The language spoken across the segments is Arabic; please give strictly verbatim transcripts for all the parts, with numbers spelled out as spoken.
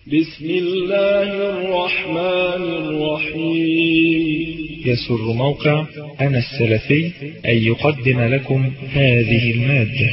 بسم الله الرحمن الرحيم. يسر موقع أنا السلفي أن يقدم لكم هذه المادة.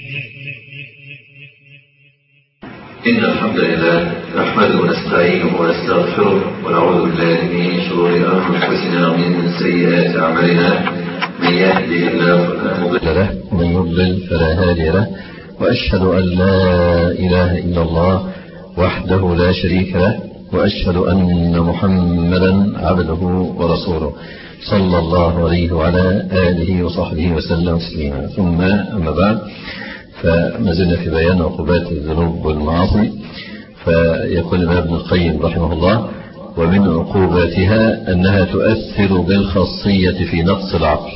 إن الحمد لله نحمده ونستعينه ونستغفره ونعوذ بالله من شرور أنفسنا ومن سيئات أعمالنا. من يهده الله فلا مضل له ومن يضلل فلا هادي له، وأشهد أن لا إله إلا الله وحده لا شريك له، وأشهد أن محمدا عبده ورسوله صلى الله عليه وعلى آله وصحبه وسلم تسليما. ثم أما بعد، فما زلنا في بيان عقوبات الذنوب والمعاصي. فيقول الإمام ابن القيم رحمه الله: ومن عقوباتها أنها تؤثر بالخاصية في نقص العقل،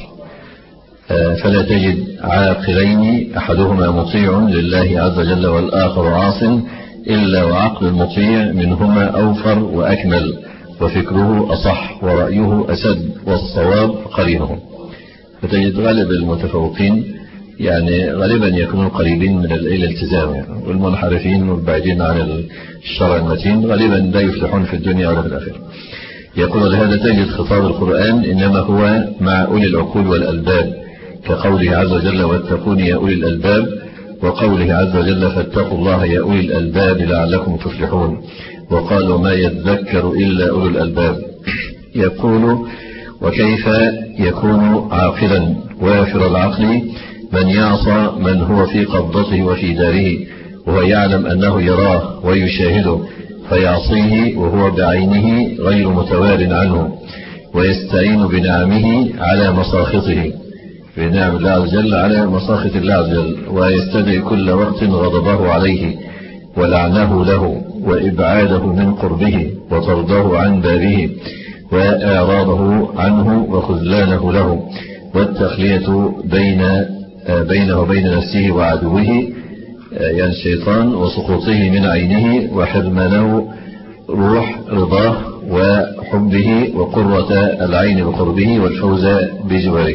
فلا تجد عاقلين أحدهما مطيع لله عز وجل والآخر عاص إلا وعقل المطيع منهما أوفر وأكمل، وفكره أصح ورأيه أسد والصواب قرينه. فتجد غالب المتفوقين يعني غالبا يكونوا قريبين من الالتزام يعني، والمنحرفين والبعيدين عن الشرع المتين غالبا لا يفلحون في الدنيا ولا في الآخرة. يقول: لهذا تجد خطاب القرآن إنما هو مع أولي العقول والألباب، كقوله عز وجل: واتقون يا أولي الألباب، وقوله عز وجل: فاتقوا الله يا أولي الألباب لعلكم تفلحون. وقالوا: ما يذكر إلا أولي الألباب. يقول: وكيف يكون عاقلا وافر العقل من يعصى من هو في قبضته وفي داره، وهو يعلم أنه يراه ويشاهده، فيعصيه وهو بعينه غير متوار عنه، ويستعين بنعمه على مساخطه، بنعم الله عز وجل على مساخط الله عز وجل، ويستدعي كل وقت غضبه عليه ولعنه له وإبعاده من قربه وطرده عن بابه وإعراضه عنه وخذلانه له، والتخلية بين بينه وبين نفسه وعدوه يعني الشيطان، وسقوطه من عينه وحرمانه روح رضاه وحبه وقرة العين بقربه والفوز بجواره.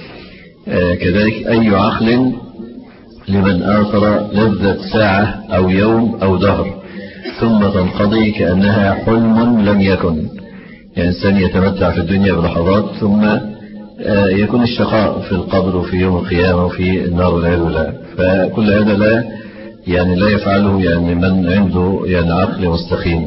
كذلك أي عقل لمن آثر لذة ساعة أو يوم أو دهر ثم تنقضي كأنها حلم لم يكن. يعني إنسان يتمتع في الدنيا بلحظات ثم يكون الشقاء في القبر وفي يوم القيامة وفي النار والعياذ بالله. فكل هذا لا يعني لا يفعله يعني من عنده يعني عقل مستقيم.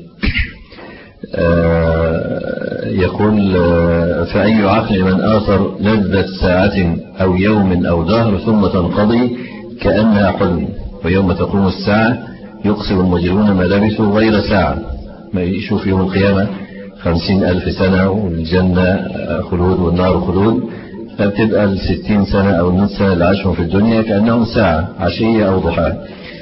يقول: فأي عقل من آثر لذة ساعة أو يوم أو دهر ثم تنقضي كأنها حلم، ويوم تقوم الساعة يقسم المجرمون ما لبثوا غير ساعة. ما يشوف يوم القيامة خمسين ألف سنة والجنة خلود والنار خلود، فبتبقى الستين سنة أو النص سنة اللي عاشهم في الدنيا كأنهم ساعة عشية أو ضحى.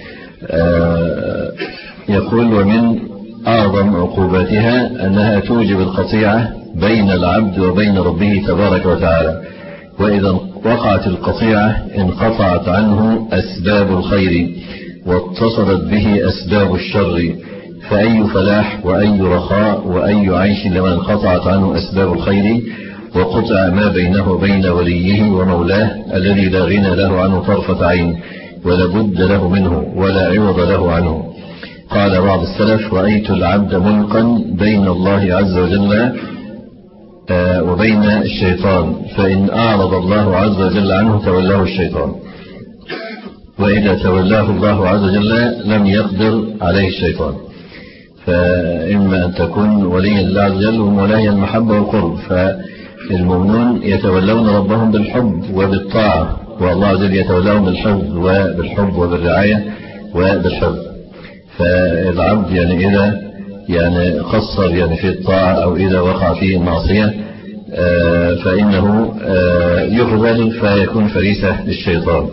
يقول: ومن أعظم عقوباتها أنها توجب القطيعة بين العبد وبين ربه تبارك وتعالى، وإذا وقعت القطيعة انقطعت عنه أسباب الخير واتصلت به أسباب الشر، فأي فلاح وأي رخاء وأي عيش لمن انقطعت عنه أسباب الخير وقطع ما بينه وبين وليه ومولاه الذي لا غنى له عنه طرفة عين ولا بد له منه ولا عوض له عنه. قال بعض السلف: رأيت العبد ملقا بين الله عز وجل وبين الشيطان، فإن أعرض الله عز وجل عنه تولاه الشيطان، وإذا تولاه الله عز وجل لم يقدر عليه الشيطان. فإما أن تكون وليا لله عز وجل ومولاي المحبة والقرب، فالمؤمنون يتولون ربهم بالحب وبالطاعة، والله عز وجل يتولاهم بالحفظ وبالحب وبالرعاية وبالحفظ. فالعبد يعني إذا يعني قصر يعني في الطاعة أو إذا وقع فيه المعصية فإنه يخذل فيكون فريسة للشيطان.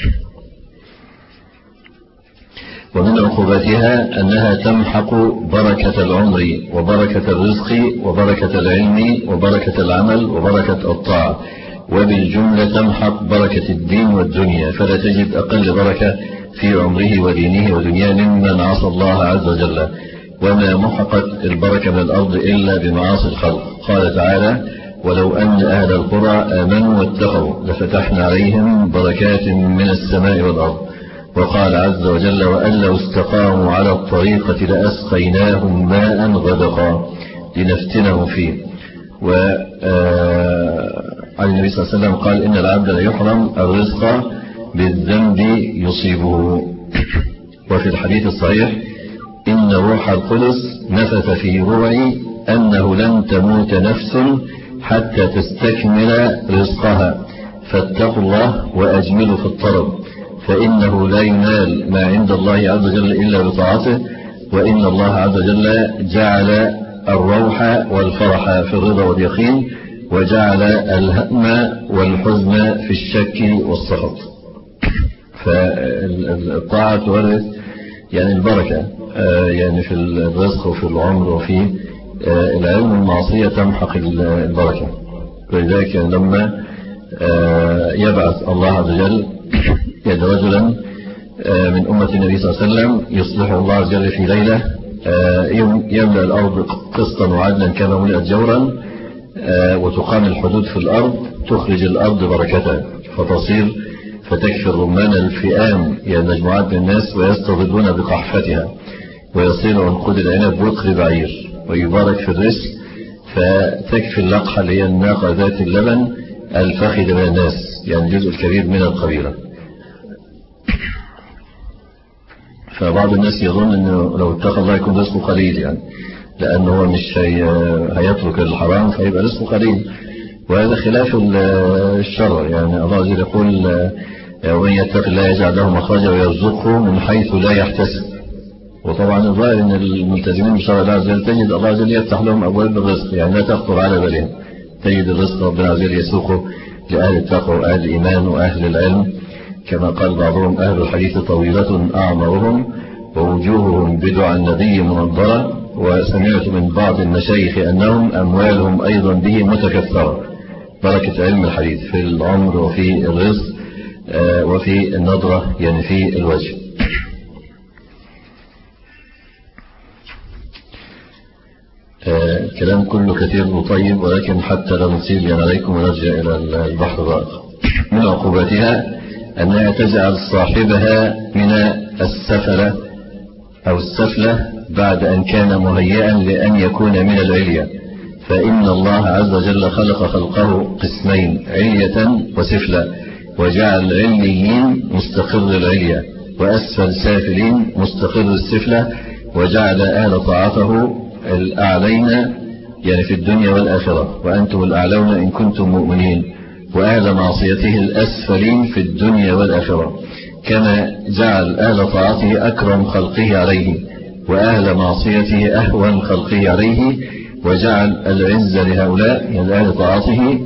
ومن عقوباتها أنها تمحق بركة العمر وبركة الرزق وبركة العلم وبركة العمل وبركة الطاعة، وبالجملة تمحق بركة الدين والدنيا، فلا تجد أقل بركة في عمره ودينه ودنياه ممن عصى الله عز وجل. وما محقت البركة من الأرض إلا بمعاصي الخلق. قال تعالى: ولو أن أهل القرى آمنوا واتقوا لفتحنا عليهم بركات من السماء والأرض وقال عز وجل وأن لو استقاموا على الطريقة لأسقيناهم ماء غدقا لنفتنهم فيه. وعن النبي صلى الله عليه وسلم قال إن العبد لا يحرم الرزق بالذنب يصيبه. وفي الحديث الصحيح إن روح القدس نفث في روعي أنه لن تموت نفس حتى تستكمل رزقها فاتقوا الله وأجملوا في الطلب فإنه لا ينال ما عند الله عز وجل إلا بطاعته وإن الله عز وجل جعل الروح والفرح في الرضا واليقين وجعل الهم والحزن في الشك والسخط. فالطاعة تورث يعني البركة يعني في الرزق وفي العمر وفي العلم. المعصية تمحق البركة. ولذلك لما يبعث الله عز وجل يد رجلا من أمة النبي صلى الله عليه وسلم يصلح الله عز وجل في ليلة يملأ الأرض قسطا وعدلا كما ملئت جورا وتقام الحدود في الأرض تخرج الأرض بركتها فتصير فتكفي الرمان الفئام يعني مجموعات من الناس ويستظلون بقحفتها ويصير عنقود العنب وقر بعير ويبارك في الرزق فتكفي اللقحة اللي هي الناقة ذات اللبن الفخذ من الناس يعني الجزء الكبير من القبيلة. فبعض الناس يظن أنه لو اتقى الله يكون رزقه قليل يعني لأنه هو مش هيترك الحرام فيبقى رزقه قليل وهذا خلاف الشرع. يعني الله عز وجل يقول ومن يتق الله يجعل له مخرجا ويرزقه من حيث لا يحتسب. وطبعا الظاهر ان الملتزمين بشرع الله عز وجل تجد الله عز وجل يفتح لهم ابواب الرزق يعني لا تخطر على بالهم. تجد الرزق ربنا عز وجل يسوقه لأهل التقوى وأهل الإيمان وأهل العلم كما قال بعضهم أهل الحديث طويلة أعمارهم ووجوههم بدع النبي منظرة وسمعت من بعض المشايخ أنهم أموالهم أيضا به متكثرة. بركة علم الحديث في العمر وفي الرزق وفي النظرة يعني في الوجه. الكلام كله كثير وطيب ولكن حتى لا نطيل عليكم ونرجع إلى البحر الرائق. من عقوباتها أنها تجعل صاحبها من السفلة أو السفلة بعد أن كان مهيئا لأن يكون من العلية فإن الله عز وجل خلق خلقه قسمين علية وسفلة وجعل العليين مستقر العلية وأسفل سافلين مستقر السفلة وجعل أهل طاعته الأعلين يعني في الدنيا والآخرة وأنتم الأعلون إن كنتم مؤمنين وأهل معصيته الأسفلين في الدنيا والآخرة كما جعل أهل طاعته أكرم خلقه عليه وأهل معصيته أهون خلقه عليه وجعل العز لهؤلاء يعني أهل طاعته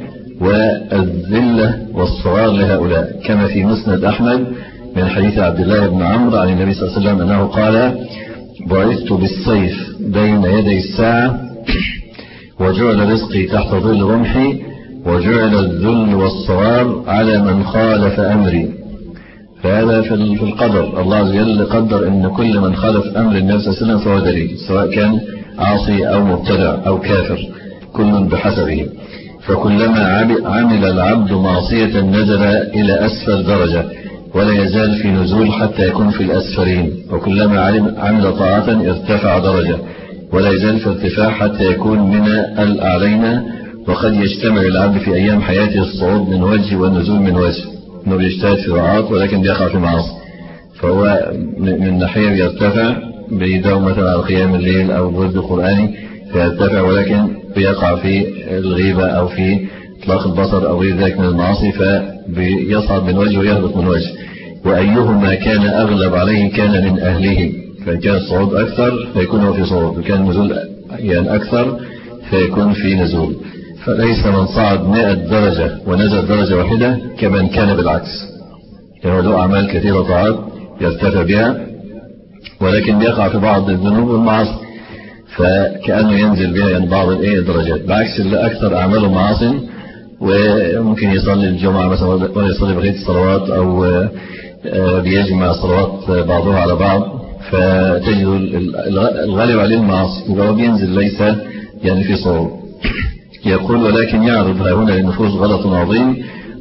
والذلة والصغار لهؤلاء كما في مسند أحمد من حديث عبد الله بن عمرو عن النبي صلى الله عليه وسلم أنه قال بعثت بالسيف بين يدي الساعة وجعل رزقي تحت ظل رمحي وجعل الذل والصغار على من خالف أمري. فهذا في القدر الله عز وجل قدر أن كل من خالف أمر النبي صلى الله عليه وسلم فهو دليل سواء كان عاصي أو مبتدع أو كافر كل بحسبه. فكلما عمل العبد معصية نزل إلى أسفل درجة ولا يزال في نزول حتى يكون في الأسفلين وكلما عمل طاعة ارتفع درجة ولا يزال في ارتفاع حتى يكون من الأعلين. وقد يجتمع العبد في أيام حياته الصعود من وجه والنزول من وجه انه بيجتهد في طاعات ولكن بيقع في معاصي فهو من ناحية بيرتفع بيداوم مثلا على قيام الليل أو ورد قرآني فيرتفع ولكن بيقع في الغيبة أو في إطلاق البصر أو غير ذلك من المعاصي فبيصعد من وجه ويهبط من وجه. وأيهما كان أغلب عليه كان من أهله فإن كان الصعود أكثر فيكون هو في صعود وكان النزول يعني أكثر فيكون في نزول. فليس من صعد مئة درجة ونزل درجة واحدة كمن كان بالعكس يعني له أعمال كثيرة طاعات يرتفع بها ولكن بيقع في بعض الذنوب والمعاصي فكأنه ينزل بها يعني بعض الدرجات بعكس اللي أكثر أعماله معاصي وممكن يصلي الجمعة مثلا ولا يصلي بقية الصلوات أو بيجمع الصلوات بعضها على بعض فتجد الغالب عليه المعاصي وهو بينزل ليس يعني في صعود. يقول ولكن يعرض هنا للنفوس غلط عظيم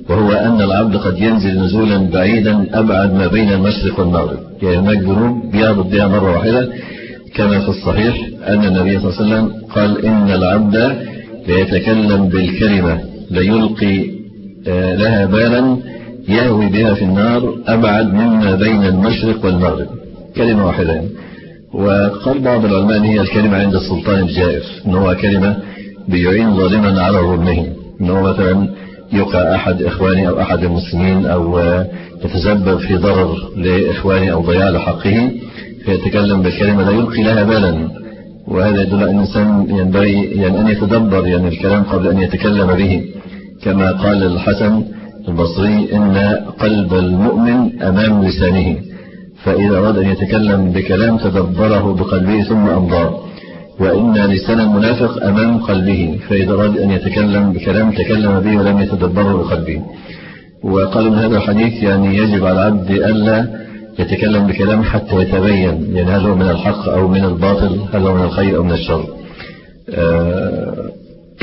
وهو أن العبد قد ينزل نزولا بعيدا أبعد ما بين المشرق والمغرب، يعني هناك جنوب بيهبط بها مرة واحدة، كما في الصحيح أن النبي صلى الله عليه وسلم قال إن العبد ليتكلم بالكلمة ليلقي لها بالا يهوي بها في النار أبعد مما بين المشرق والمغرب، كلمة واحدة. وقال بعض العلماء هي الكلمة عند السلطان الجائر، إن هو كلمة بيعين ظالما على ظلمه، إن هو مثلا يقع أحد إخواني أو أحد المسلمين أو يتسبب في ضرر لإخواني أو ضياع لحقه، فيتكلم بالكلمة لا يلقي لها بالا. وهذا يدل أن الإنسان ينبغي يعني أن يتدبر يعني الكلام قبل أن يتكلم به، كما قال الحسن البصري إن قلب المؤمن أمام لسانه، فإذا أراد أن يتكلم بكلام تدبره بقلبه ثم أمضاه، وإن لسان المنافق أمام قلبه، فإذا أراد أن يتكلم بكلام تكلم به ولم يتدبره بقلبه. وقالوا من هذا الحديث يعني يجب على العبد ألا يتكلم بكلام حتى يتبين يعني هل هو من الحق أو من الباطل، هل هو من الخير أو من الشر. آه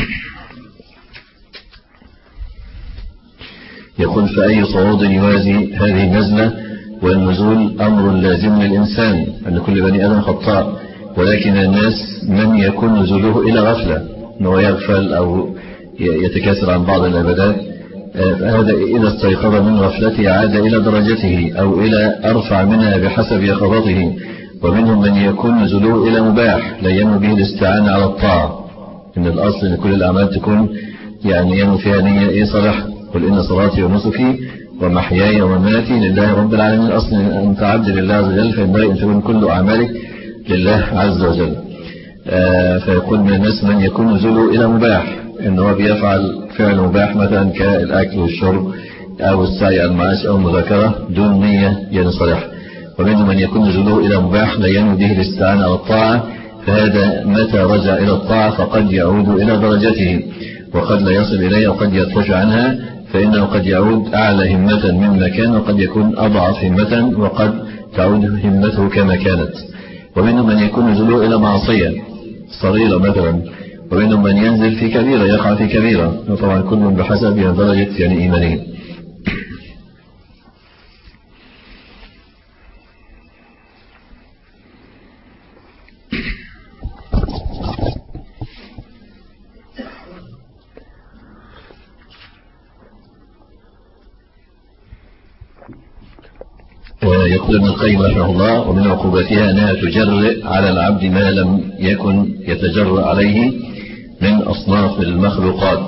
يقول فأي صعود يوازي هذه النزلة والنزول أمر لازم للإنسان، أن كل بني آدم خطاء، ولكن الناس من يكون نزوله إلى غفلة، أنه يغفل أو يتكاسل عن بعض العبادات، فهذا إذا استيقظ من غفلته عاد إلى درجته أو إلى أرفع منها بحسب يقظته. ومنهم من يكون نزوله إلى مباح لا ينوي به الاستعانة على الطاعة، إن الأصل أن كل الأعمال تكون يعني ينوي فيها نية إيه صالحة، قل إن صلاتي ونسكي ومحياي ومماتي لله رب العالمين، الأصل أن تعبد لله عز وجل، فينبغي أن تكون كل أعمالك لله عز وجل. آه فيقول من الناس من يكون نزوله إلى مباح، إن هو بيفعل فعل مباح مثلا كالأكل والشرب أو السعي على المعاش أو المذاكرة دون نية يعني صالحة. ومنهم من يكون نزوله إلى مباح لا ينوي به الاستعانة على الطاعة، فهذا متى رجع إلى الطاعة فقد يعود إلى درجته، وقد لا يصل إليها وقد يرتفع عنها، فإنه قد يعود أعلى همة مما كان، وقد يكون أضعف همة وقد تعود همته كما كانت. ومنهم من يكون نزوله إلى معصية صغيرة مثلا، ومنهم من ينزل في كبيرة يقع في كبيرة، وطبعا كل بحسب درجة يعني إيمانه. يقول ابن القيم رحمه الله ومن عقوبتها أنها تجرئ على العبد ما لم يكن يتجرأ عليه من أصناف المخلوقات،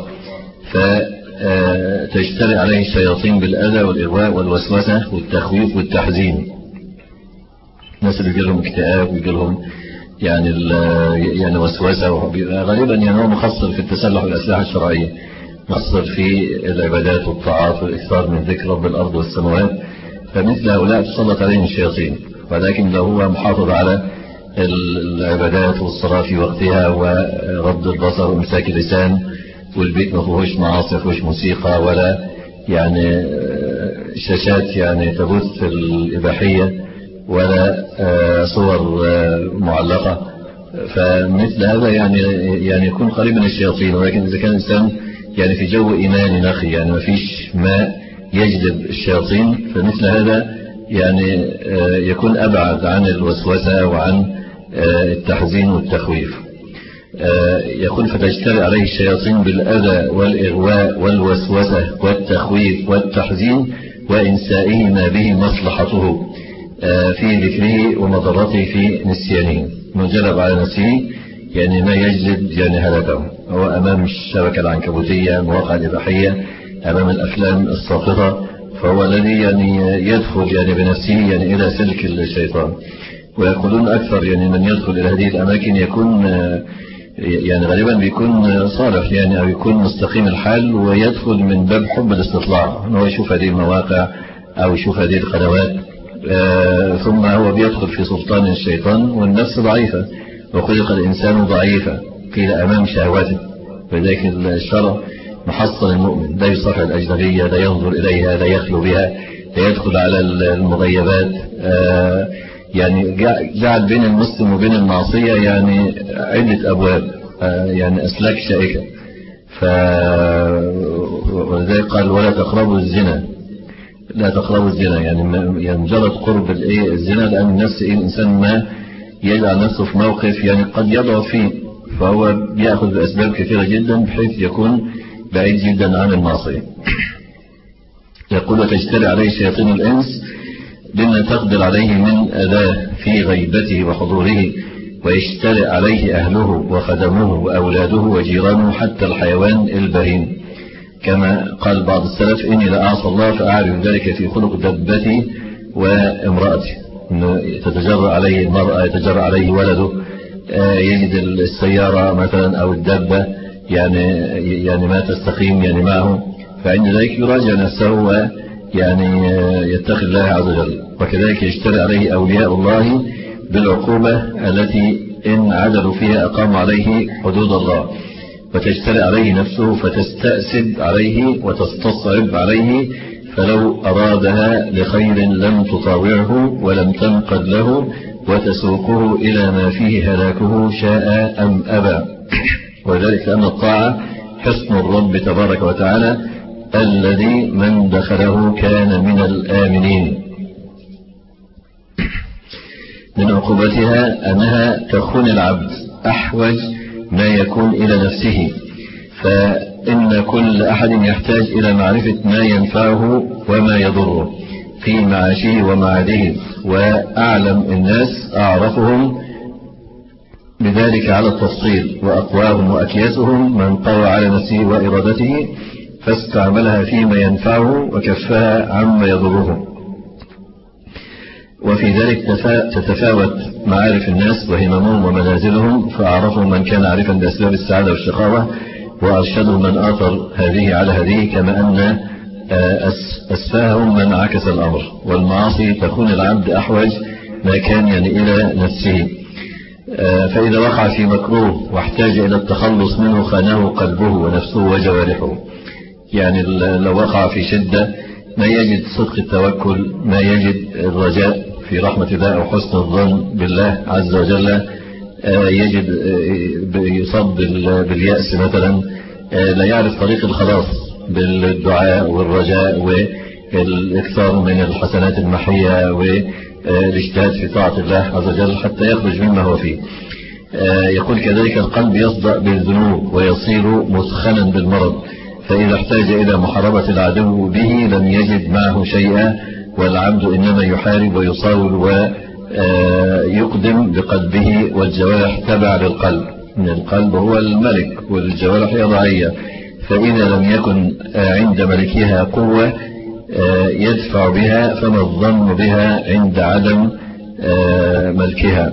فتجترئ عليه الشياطين بالأذى والإغواء والوسوسة والتخويف والتحزين. الناس اللي بيجيلهم اكتئاب ويجيلهم يعني يعني وسوسة، غالبا يعني هو مخصص في التسلح والأسلحة الشرعية، مخصص في العبادات والطاعات والإكثار من ذكر رب الأرض والسماوات، فمثل هؤلاء تسلط عليهم الشياطين. ولكن لو هو محافظ على العبادات والصلاة في وقتها وغض البصر وامساك اللسان، والبيت ما فيهوش معاصي ما فيهوش موسيقى ولا يعني شاشات يعني تبث الإباحية ولا صور معلقة، فمثل هذا يعني يعني يكون قريب من الشياطين. ولكن إذا كان الإنسان يعني في جو إيماني نقي يعني ما فيش ماء يجذب الشياطين، فمثل هذا يعني يكون أبعد عن الوسوسة وعن التحزين والتخويف. يقول فتجترئ عليه الشياطين بالأذى والإغواء والوسوسة والتخويف والتحزين وإنسائه ما به مصلحته في ذكره ومضرته في نسيانه، منجلب على نفسه يعني ما يجلب يعني هلكه. هو أمام الشبكة العنكبوتية مواقع الإباحية، أمام الأفلام الساقطة، فهو الذي يعني يدخل يعني بنفسه يعني إلى سلك الشيطان. ويقولون أكثر يعني من يدخل إلى هذه الأماكن يكون يعني غالبا بيكون صالح يعني أو يكون مستقيم الحال، ويدخل من باب حب الاستطلاع، أنه يشوف هذه المواقع أو يشوف هذه القنوات، ثم هو بيدخل في سلطان الشيطان، والنفس ضعيفة وخلق الإنسان ضعيفا قيل أمام شهواته. فذلك الشرع محصن المؤمن، لا يصافح الأجنبية، لا ينظر إليها، لا يخلو بها، لا يدخل على المغيبات، يعني جعل بين المسلم وبين المعصية يعني عدة أبواب، يعني أسلاك شائكة، ف ولذلك قال ولا تقربوا الزنا، لا تقربوا الزنا، يعني مجرد قرب الايه الزنا، لأن النفس ايه الإنسان ما يجعل نفسه في موقف يعني قد يضعف فيه، فهو بيأخذ بأسباب كثيرة جدا بحيث يكون بعيد جدا عن المعصية. يقول وتجتري عليه شياطين الإنس بما تقدر عليه من أذاه في غيبته وحضوره، ويجترئ عليه أهله وخدمه وأولاده وجيرانه حتى الحيوان البهيم، كما قال بعض السلف إني لأعصى الله فأعرف ذلك في خلق دبتي وامرأتي، تتجرأ عليه المرأة، يتجرأ عليه ولده، يجد السيارة مثلا أو الدبة يعني يعني ما تستقيم يعني معه، فعند ذلك يراجع نفسه ويعني يتقي الله عز وجل. وكذلك يجترئ عليه أولياء الله بالعقوبة التي إن عدلوا فيها أقاموا عليه حدود الله، وتجترئ عليه نفسه فتستأسد عليه وتستصعب عليه، فلو أرادها لخير لم تطاوعه ولم تنقد له وتسوقه إلى ما فيه هلاكه شاء أم أبى. وذلك أن الطاعة حصن الرب تبارك وتعالى الذي من دخله كان من الآمنين. من عقوبتها أنها تخون العبد أحوج ما يكون إلى نفسه، فإن كل أحد يحتاج إلى معرفة ما ينفعه وما يضره في معاشه ومعاده، وأعلم الناس أعرفهم بذلك على التفصيل، وأقواهم وأكياسهم من قوى على نفسه وإرادته فاستعملها فيما ينفعه وكفها عما يضره. وفي ذلك تتفاوت معارف الناس وهممهم ومنازلهم، فأعرفهم من كان عارفا بأسباب السعادة والشقاوة، وأرشدهم من آثر هذه على هذه، كما أن أسفاهم من عكس الأمر. والمعاصي تكون العبد أحوج ما كان يعني إلى نفسه، فإذا وقع في مكروه واحتاج إلى التخلص منه خانه قلبه ونفسه وجوارحه، يعني لو وقع في شدة ما يجد صدق التوكل، ما يجد الرجاء في رحمة الله وحسن الظن بالله عز وجل، يجد يصاب باليأس مثلا، لا يعرف طريق الخلاص بالدعاء والرجاء والإكثار من الحسنات المحية والاجتهاد في طاعة الله عز وجل حتى يخرج مما هو فيه. يقول كذلك القلب يصدأ بالذنوب ويصير مثخنا بالمرض، فإذا احتاج إلى محاربة العدو به لم يجد معه شيئا، والعبد إنما يحارب ويصاول ويقدم بقلبه، والجوارح تبع للقلب، من القلب هو الملك والجوارح هي ضعية، فإذا لم يكن عند ملكها قوة يدفع بها فما الظن بها عند عدم ملكها.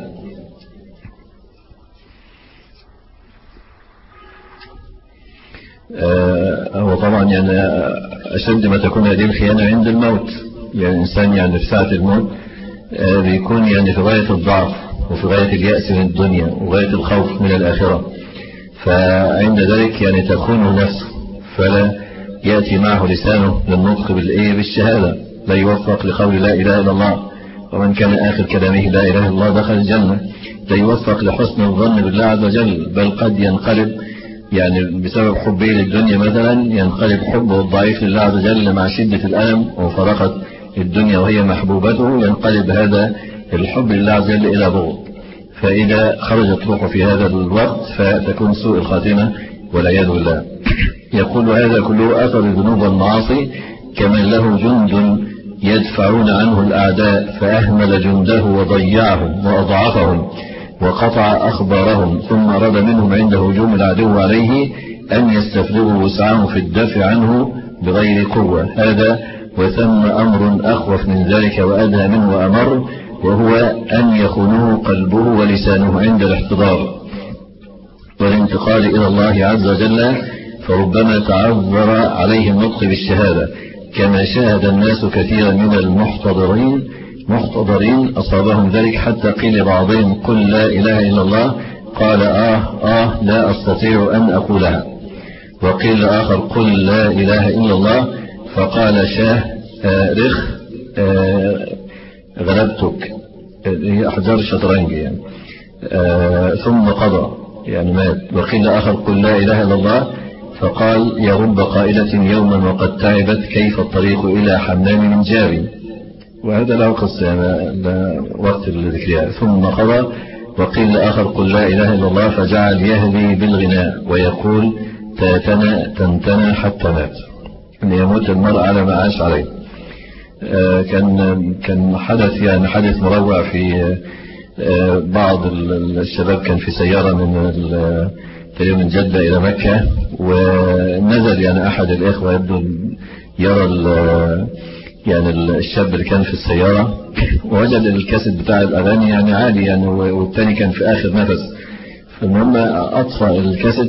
هو طبعا يعني أشد ما تكون هذه الخيانة عند الموت، يعني الإنسان يعني في ساعة الموت بيكون يعني في غاية الضعف وفي غاية اليأس من الدنيا وغاية الخوف من الآخرة، فعند ذلك يعني تخونه نفسه، فلا يأتي معه لسانه للنطق بالإيه بالشهادة، لا يوفق لقول لا إله إلا الله، ومن كان آخر كلامه لا إله إلا الله دخل الجنة، لا يوفق لحسن الظن بالله عز وجل، بل قد ينقلب يعني بسبب حبه للدنيا مثلا ينقلب حبه الضعيف لله عز وجل مع شدة الألم وفرقة الدنيا وهي محبوبته، ينقلب هذا الحب لله عز وجل إلى بغض، فإذا خرجت روحه في هذا الوقت فتكون سوء الخاتمة والعياذ بالله. يقول هذا كله أثر الذنوب والمعاصي كمن له جند يدفعون عنه الأعداء فأهمل جنده وضيعهم وأضعفهم وقطع أخبارهم، ثم أراد منهم عند هجوم العدو عليه أن يستفرغوا وسعهم في الدفع عنه بغير قوة. هذا وثم أمر أخوف من ذلك وأدهى منه وأمر، وهو أن يخونه قلبه ولسانه عند الاحتضار والانتقال إلى الله عز وجل، فربما تعذر عليه النطق بالشهادة، كما شاهد الناس كثيرا من المحتضرين محتضرين أصابهم ذلك، حتى قيل بعضهم قل لا إله إلا الله، قال آه آه لا أستطيع أن أقولها، وقيل آخر قل لا إله إلا الله، فقال شاه آه رخ آه غلبتك، هي أحجار الشطرنج يعني آه ثم قضى يعني مات. وقيل آخر قل لا إله إلا الله، فقال يا رب قائلة يوما وقد تعبت كيف الطريق إلى حمام من جاري. وهذا له قصة لا وقت الذكريات. ثم قضى وقيل لآخر قل لا إله إلا الله فجعل يهدي بالغناء ويقول تاتنا تنتنى حتى مات، أن يموت المرء على ما عاش عليه. كان كان حدث يعني حدث مروع في بعض الشباب كان في سيارة من من جدة إلى مكة، ونزل يعني أحد الإخوة يبدو يرى يعني الشاب اللي كان في السيارة ووجد الكاسيت بتاع الأغاني يعني عالي يعني، والتاني كان في آخر نفس. فالمهم أطفأ الكاسيت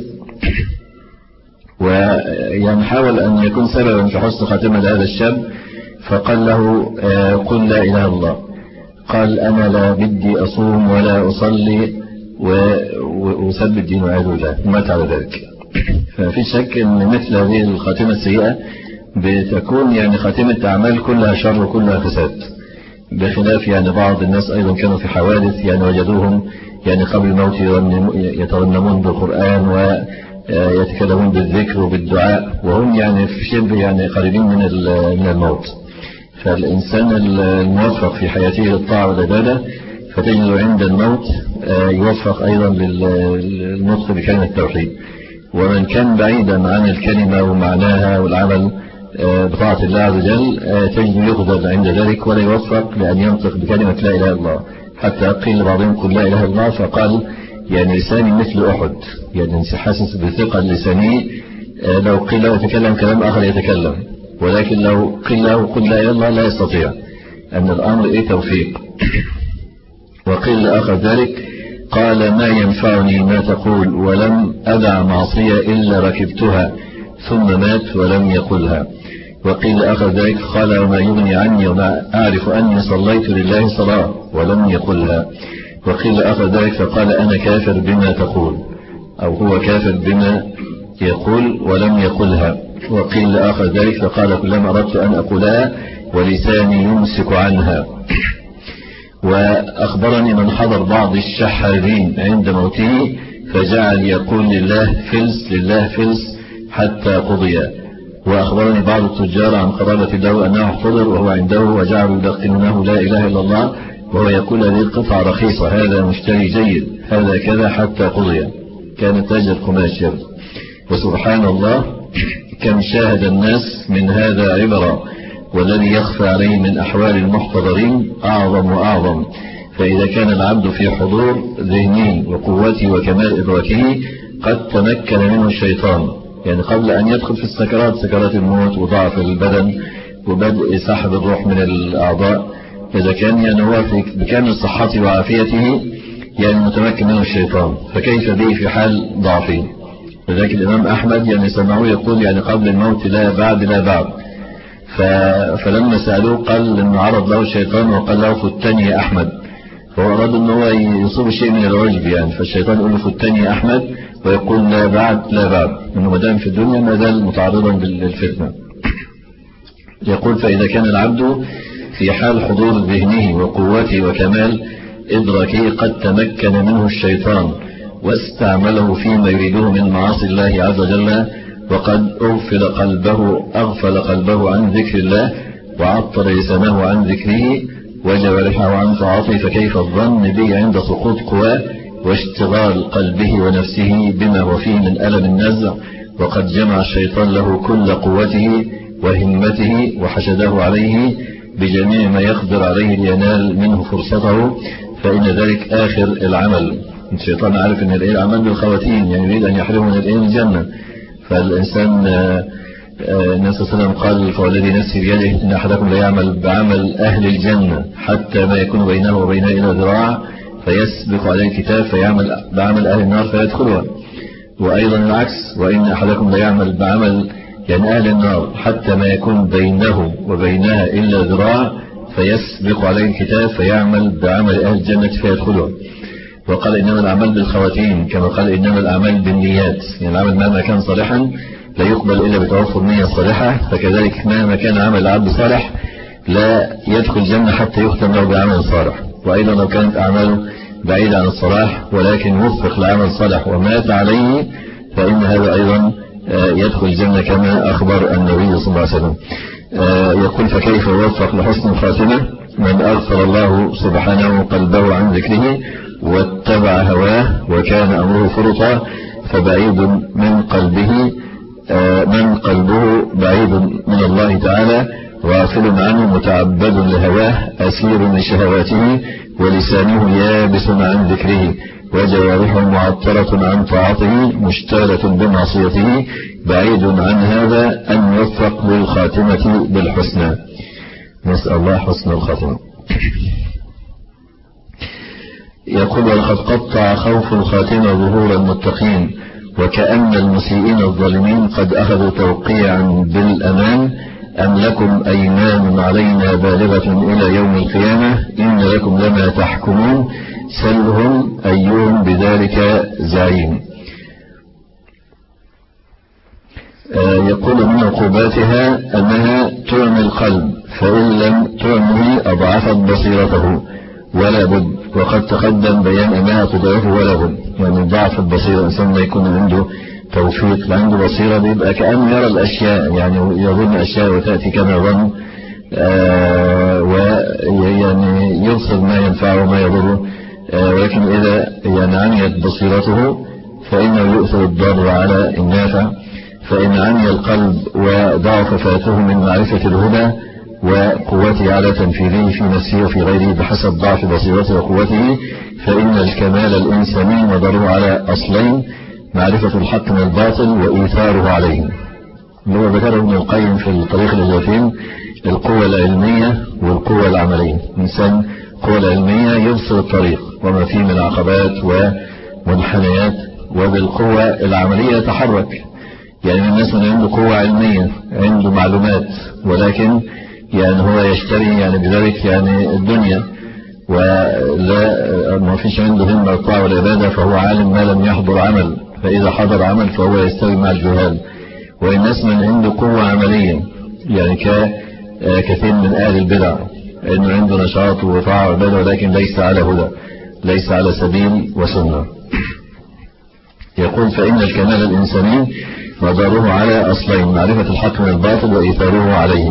ويعني حاول أن يكون سببا في حسن خاتمة لهذا الشاب، فقال له قل لا إله إلا الله. قال أنا لا بدي أصوم ولا أصلي وأثبت دين وعيد الله، ومات على ذلك. ففي شك أن مثل هذه الخاتمة السيئة بتكون يعني خاتمة أعمال كلها شر وكلها فساد، بخلاف يعني بعض الناس أيضا كانوا في حوادث يعني وجدوهم يعني قبل الموت يترنمون بالقرآن ويتكلمون بالذكر وبالدعاء وهم يعني في شبه يعني قريبين من من الموت. فالإنسان الموفق في حياته للطاعة والعبادة فتجد عند الموت يوفق أيضا للنطق بكلمة التوحيد. ومن كان بعيدا عن الكلمة ومعناها والعمل بطاعة الله عز وجل تجد يخذل عند ذلك ولا يوفق لأن ينطق بكلمة لا إله إلا الله. حتى قيل لبعضهم قل لا إله إلا الله فقال يعني لساني مثل أحد، يعني حاسس بثقة لساني، لو قيل له يتكلم كلام آخر يتكلم، ولكن لو قيل له قل لا إله إلا الله لا يستطيع، أن الأمر إيه توفيق. وقيل لآخر ذلك قال ما ينفعني ما تقول ولم أدع معصية إلا ركبتها، ثم مات ولم يقلها. وقيل آخر ذلك قال وما يغني عني وما أعرف أني صليت لله صلاة ولم يقلها. وقيل آخر ذلك فقال أنا كافر بما تقول، أو هو كافر بما يقول ولم يقلها. وقيل آخر ذلك فقال كلما أردت أن أقولها ولساني يمسك عنها. وأخبرني من حضر بعض الشحاذين عند موته فجعل يقول لله فلس لله فلس حتى قضي. وأخبرني بعض التجار عن قرابة له أنه احتضر وهو عنده وجعلوا يلقنونه لا إله إلا الله وهو يقول هذه القطعة رخيصة، هذا مشتري جيد، هذا كذا حتى قضي. كان تاجر قماش. وسبحان الله كم شاهد الناس من هذا عبرة، والذي يخفى عليه من أحوال المحتضرين أعظم وأعظم. فإذا كان العبد في حضور ذهنه وقوته وكمال إدراكه قد تمكن منه الشيطان، يعني قبل أن يدخل في السكرات سكرات الموت وضعف البدن وبدء سحب الروح من الأعضاء، إذا كان يعني هو بكامل صحته وعافيته يعني متمكن منه الشيطان، فكيف به في حال ضعفه. لذلك الإمام أحمد يعني سمعوه يقول يعني قبل الموت لا بعد لا بعد. فلما سألوه قال إنه عرض له الشيطان وقال له فتني يا أحمد، فهو أراد إنه هو يصيب شيء من العجب يعني، فالشيطان يقول له فتني يا أحمد ويقول لا بعد لا بعد، إنه مدام في الدنيا ما زال متعرضا للفتنة. يقول فإذا كان العبد في حال حضور ذهنه وقوته وكمال إدراكه قد تمكن منه الشيطان واستعمله فيما يريده من معاصي الله عز وجل، وقد أغفل قلبه أغفل قلبه عن ذكر الله وعطل لسانه عن ذكره وجوارحه عن طاعته، فكيف الظن به عند سقوط قواه واشتغال قلبه ونفسه بما هو فيه من ألم النزع، وقد جمع الشيطان له كل قوته وهمته وحشده عليه بجميع ما يقدر عليه لينال منه فرصته، فإن ذلك آخر العمل. الشيطان عارف أن العمل بالخواتيم، يعني يريد أن يحرمه من الجنة. فالإنسان النبي صلى الله عليه وسلم قال فوالذي نفسي بيده إن أحدكم لا يعمل بعمل أهل الجنة حتى ما يكون بينه وبينها إلى ذراع فيسبق عليه الكتاب فيعمل بعمل أهل النار فيدخلها. وأيضا العكس، وإن أحدكم لا يعمل بعمل يعني أهل النار حتى ما يكون بينه وبينها إلا ذراع فيسبق عليه الكتاب فيعمل بعمل أهل الجنة فيدخلها. وقال إنما الأعمال بالخواتيم، كما قال إنما الأعمال بالنيات، يعني العمل مهما كان صالحا لا يقبل إلا بتوفر نية صالحة، فكذلك مهما كان عمل العبد صالح لا يدخل الجنة حتى يختم له بعمل صالح. وأيضا لو كانت أعماله بعيدة عن الصلاح ولكن وفق لعمل صالح ومات عليه فإن هذا أيضا يدخل الجنة كما أخبر النبي صلى الله عليه وسلم. يقول فكيف يوفق لحسن الخاتمة من أغفر الله سبحانه قلبه عن ذكره واتبع هواه وكان أمره فرطا، فبعيد من قلبه من قلبه بعيد من الله تعالى غافل عنه متعبد لهواه أسير لشهواته ولسانه يابس عن ذكره وجوارحه معطرة عن طاعته مشتغلة بمعصيته، بعيد عن هذا أن يوفق للخاتمة بالحسنى. نسأل الله حسن الخاتمة. يقول ولقد قطع خوف الخاتمة ظهور المتقين، وكأن المسيئين الظالمين قد أخذوا توقيعا بالأمان، أم لكم أيمان علينا بالغة إلى يوم القيامة إن لكم لما تحكمون سلهم أيهم بذلك زعيم. يقول من عقوباتها أنها تعمي القلب، فإن لم تعمه أضعفت بصيرته ولا بد، وقد تقدم بيان أنها تضعفه ولا بد. يعني ضعف البصيرة، الإنسان ما يكون عنده توفيق، عنده بصيرة بيبقى كأنه يرى الأشياء، يعني يظن أشياء وتأتي كما ظن، آه ويعني يرصد ما ينفعه وما يضره، آه ولكن إذا يعني عميت بصيرته فإنه يؤثر الضار على النافع. فإن عمي القلب وضعف فاته من معرفة الهدى وقوته على تنفيذه في نفسه وفي غيره بحسب ضعف بصيرته وقوته، فإن الكمال الإنساني مداره على أصلين: معرفة الحق من الباطل وإيثاره عليه. اللي هو ذكره ابن القيم في الطريق الإلهي: القوة العلمية والقوة العملية. الإنسان القوة العلمية يبصر الطريق وما فيه من عقبات ومنحنيات، وبالقوة العملية يتحرك. يعني الناس من عنده قوة علمية، عنده معلومات، ولكن يعني هو يشتري يعني بذلك يعني الدنيا، ولا ما فيش عنده همة الطاعة والعبادة، فهو عالم ما لم يحضر عمل، فإذا حضر عمل فهو يستوي مع الجهال. والناس من عنده قوة عملية، يعني كثير من أهل البدع إنه عنده نشاط وطاعة وعبادة، ولكن ليس على هدى، ليس على سبيل وسنة. يقول فإن الكمال الإنساني مداره على أصلين: معرفة الحق من الباطل وإيثاره عليه،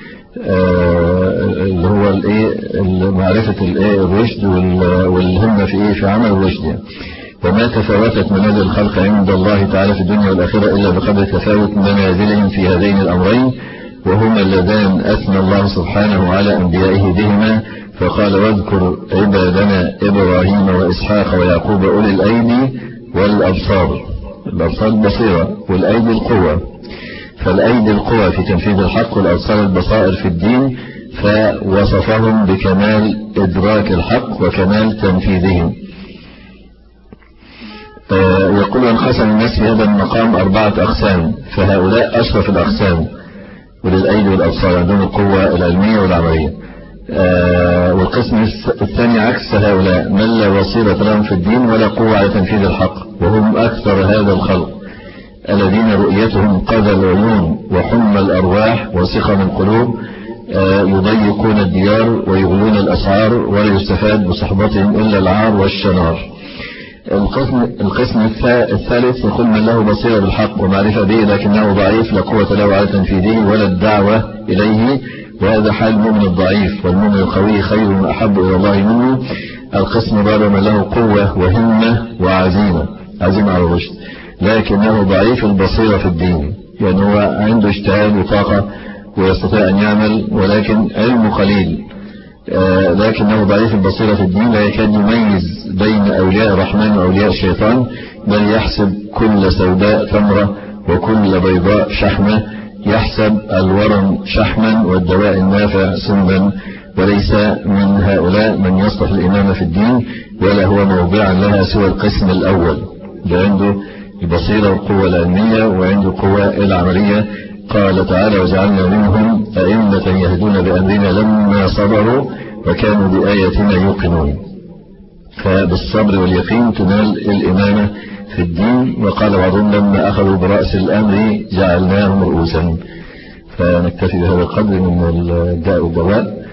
اللي هو الايه معرفة الايه الرشد والهمة في ايه في عمل الرشد. وما تفاوتت منازل الخلق عند الله تعالى في الدنيا والآخرة إلا بقدر تفاوت منازلهم في هذين الأمرين، وهما اللذان أثنى الله سبحانه على أنبيائه بهما، فقال: واذكر عبادنا إبراهيم وإسحاق ويعقوب أولي الأيدي والأبصار. الأبصار البصيرة، والأيدي القوة. فالأيدي القوى في تنفيذ الحق، والأبصار البصائر في الدين، فوصفهم بكمال إدراك الحق وكمال تنفيذهم. يقول انقسم الناس في هذا المقام أربعة أقسام، فهؤلاء أشرف الأقسام، وللأيدي والأبصار عندهم القوة العلمية والعملية. والقسم الثاني عكس هؤلاء، من لا بصيرة لهم في الدين ولا قوة على تنفيذ الحق، وهم أكثر هذا الخلق الذين رؤيتهم قذى العيون وحمى الأرواح وسقم القلوب، يضيقون الديار ويغلون الأسعار ولا يستفاد بصحبتهم إلا العار والشنار. القسم, القسم الثالث يقول من له بصيرة بالحق ومعرفة به لكنه ضعيف لا قوة له على تنفيذه ولا الدعوة إليه، وهذا حال المؤمن الضعيف، والمؤمن القوي خير وأحب إلى الله منه. القسم الرابع من له قوة وهمة وعزيمة، عزيمة على الرشد، لكنه ضعيف البصيرة في الدين، يعني هو عنده اجتهاد وطاقة ويستطيع أن يعمل، ولكن علمه قليل، آه لكنه ضعيف البصيرة في الدين، لا يكاد يميز بين أولياء الرحمن وأولياء الشيطان، بل يحسب كل سوداء تمرة وكل بيضاء شحمة، يحسب الورم شحما والدواء النافع سما، وليس من هؤلاء من يصلح الإمامة في الدين ولا هو موضعا لها سوى القسم الأول، ده عنده البصيرة والقوة العلمية وعنده القوة العملية. قال تعالى: وجعلنا منهم أئمة يهدون بأمرنا لما صبروا وكانوا بآياتنا يوقنون. فبالصبر واليقين تنال الإمامة في الدين. وقال بعضهم: لما أخذوا برأس الأمر جعلناهم رؤوسا. فنكتفي بهذا القدر من الداء والدواء.